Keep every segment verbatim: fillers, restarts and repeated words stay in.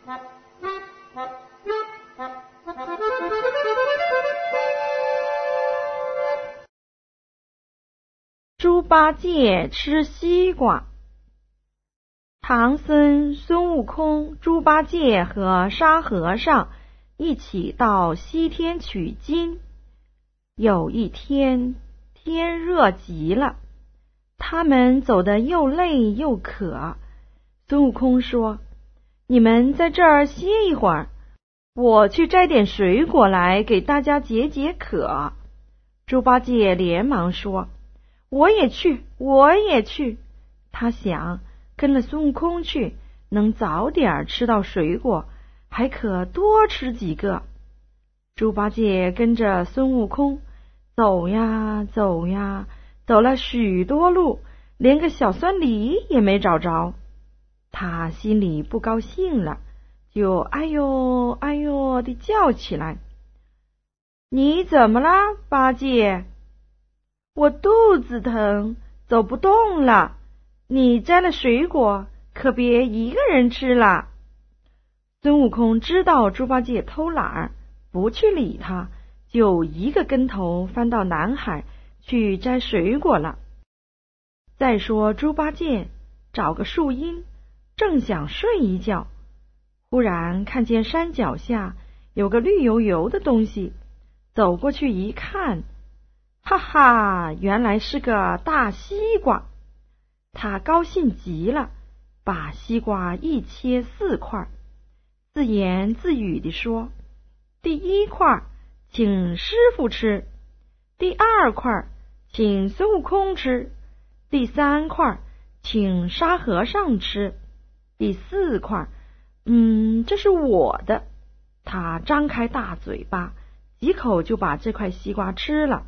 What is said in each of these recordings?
猪八戒吃西瓜。唐僧、孙悟空、猪八戒和沙和尚一起到西天取经。有一天，天热极了，他们走得又累又渴。孙悟空说：“你们在这儿歇一会儿，我去摘点水果来给大家解解渴。”猪八戒连忙说：“我也去，我也去。”他想跟了孙悟空去，能早点吃到水果，还可多吃几个。猪八戒跟着孙悟空走呀走呀，走了许多路，连个小酸梨也没找着。他心里不高兴了，就哎呦哎呦地叫起来：“你怎么啦，八戒？”“我肚子疼，走不动了。你摘了水果，可别一个人吃了。”孙悟空知道猪八戒偷懒儿，不去理他，就一个跟头翻到南海去摘水果了。再说猪八戒找个树荫，正想睡一觉，忽然看见山脚下有个绿油油的东西，走过去一看，哈哈，原来是个大西瓜。他高兴极了，把西瓜一切四块，自言自语地说：“第一块请师傅吃，第二块请孙悟空吃，第三块请沙和尚吃，第四块，嗯，这是我的。”他张开大嘴巴，几口就把这块西瓜吃了。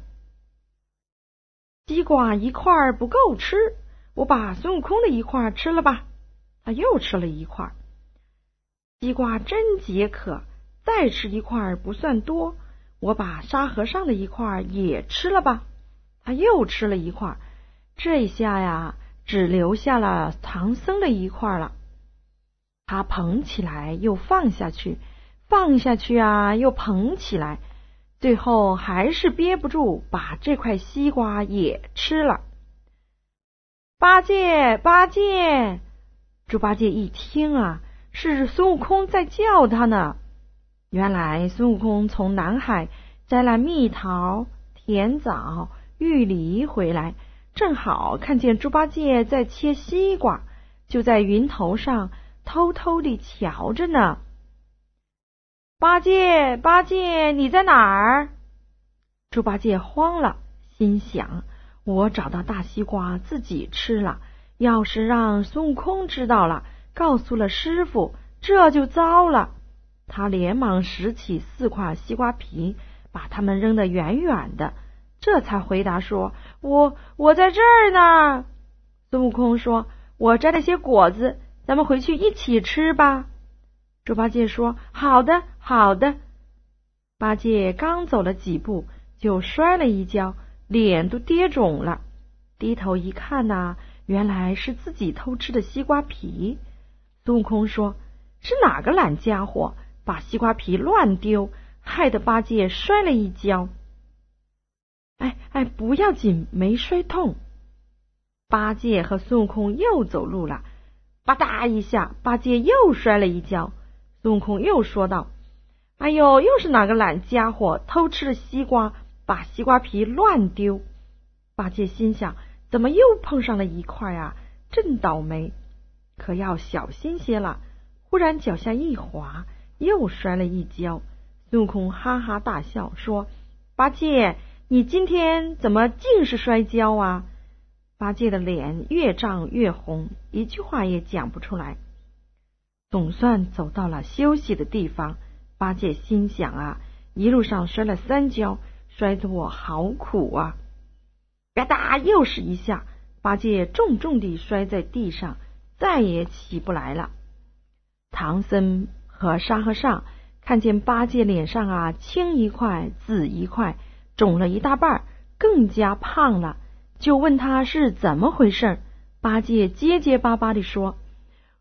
西瓜一块不够吃，我把孙悟空的一块吃了吧。他又吃了一块。西瓜真解渴，再吃一块不算多，我把沙和尚的一块也吃了吧。他又吃了一块。这下呀，只留下了唐僧的一块了。他捧起来又放下去，放下去啊又捧起来，最后还是憋不住，把这块西瓜也吃了。八戒，八戒！猪八戒一听啊，是孙悟空在叫他呢。原来孙悟空从南海摘了蜜桃、甜枣、玉梨回来，正好看见猪八戒在切西瓜，就在云头上偷偷地瞧着呢。八戒，八戒，你在哪儿？猪八戒慌了，心想：我找到大西瓜自己吃了，要是让孙悟空知道了，告诉了师傅，这就糟了。他连忙拾起四块西瓜皮，把它们扔得远远的，这才回答说：我我在这儿呢。孙悟空说：我摘了些果子，咱们回去一起吃吧。猪八戒说：好的，好的。八戒刚走了几步，就摔了一跤，脸都跌肿了。低头一看呐、啊，原来是自己偷吃的西瓜皮。孙悟空说：是哪个懒家伙把西瓜皮乱丢，害得八戒摔了一跤。哎哎，不要紧，没摔痛。八戒和孙悟空又走路了，吧嗒一下，八戒又摔了一跤。孙悟空又说道：哎呦，又是哪个懒家伙偷吃了西瓜，把西瓜皮乱丢。八戒心想：怎么又碰上了一块啊，真倒霉，可要小心些了。忽然脚下一滑，又摔了一跤。孙悟空哈哈大笑说：八戒，你今天怎么尽是摔跤啊？八戒的脸越涨越红，一句话也讲不出来。总算走到了休息的地方，八戒心想啊，一路上摔了三跤，摔得我好苦啊。吧嗒又是一下，八戒重重地摔在地上，再也起不来了。唐僧和沙和尚看见八戒脸上啊青一块紫一块，肿了一大半，更加胖了，就问他是怎么回事。八戒结结巴巴地说：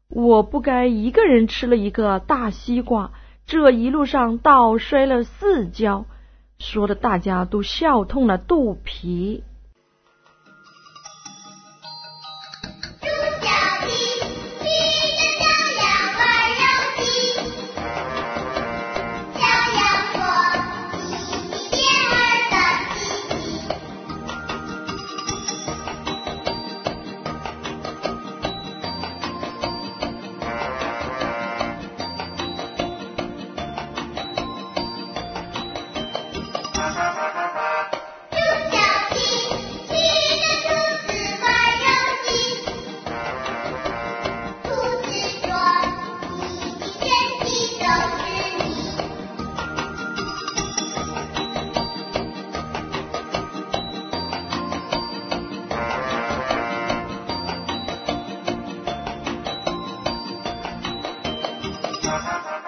我不该一个人吃了一个大西瓜，这一路上倒摔了四跤，说的大家都笑痛了肚皮。 哈哈哈。